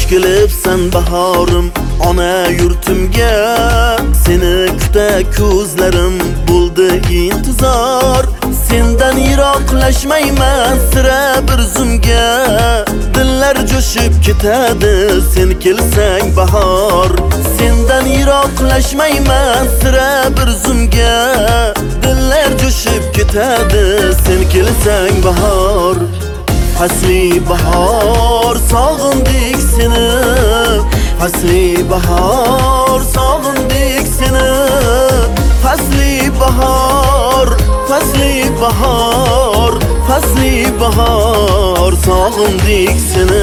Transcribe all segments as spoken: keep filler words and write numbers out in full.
kelibsan bahorim ona yurtimga, seni kuta ko'zlarim bo'ldi intizor. Sendan yiroqlashmayman sira bir zumga, dillar jo'shib ketadi sen kelsang bahor. Sendan yiroqlashmayman sira bir zumga, dillar jo'shib ketadi sen kelsang bahor. Fasli bahor sog'indik seni, fasli bahor sog'indik seni. Fasli bahor, fasli bahor, fasli bahor sog'indik seni.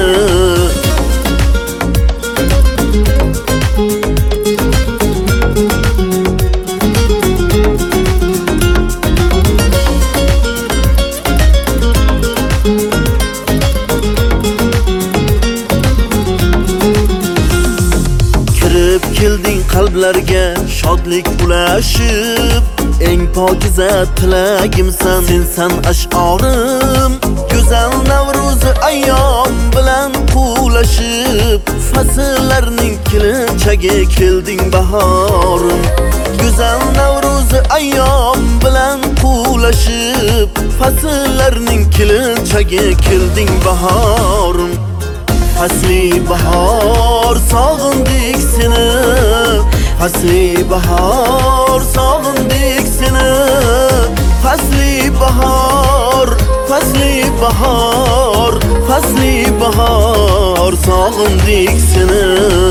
Kelding qalblarga shodlik ulashib, eng pokiza tilagimsan sensan ash'orim. Go'zal Navro'zi ayyom bilan quvlashib, fasllarning kelinchagi kelding bahorim. Go'zal Navro'zi ayyom bilan quvlashib, fasllarning kelinchagi kelding bahorim. Fasli bahor sog'indik seni, fasli bahor sog'indik seni. Fasli bahor, fasli bahor, fasli bahor sog'indik seni.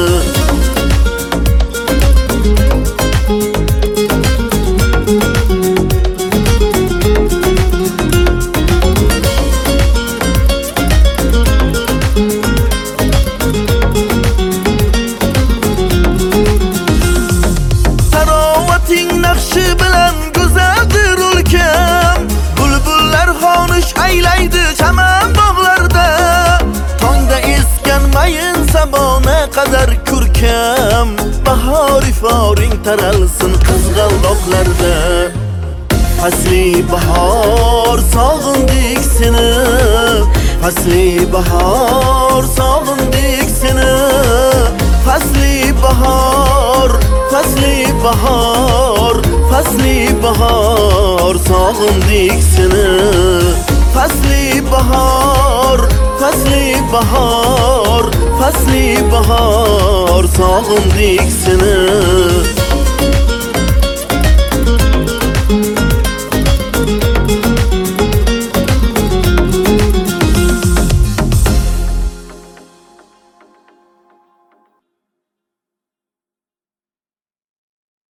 Naqshi bilan go'zaldir o'lkam, bulbullar xonish aylaydi chaman bog'larda. Tongda esgan mayin sabona qadar ko'rkam, bahor iforing taralsin qizg'aldoqlarda. Fasli bahor sog'indik seni, fasli bahor sog'indik seni. Fasli bahor, fasli bahor, fasli bahor sog'indik seni. Fasli bahor, fasli bahor, fasli bahor sog'indik seni.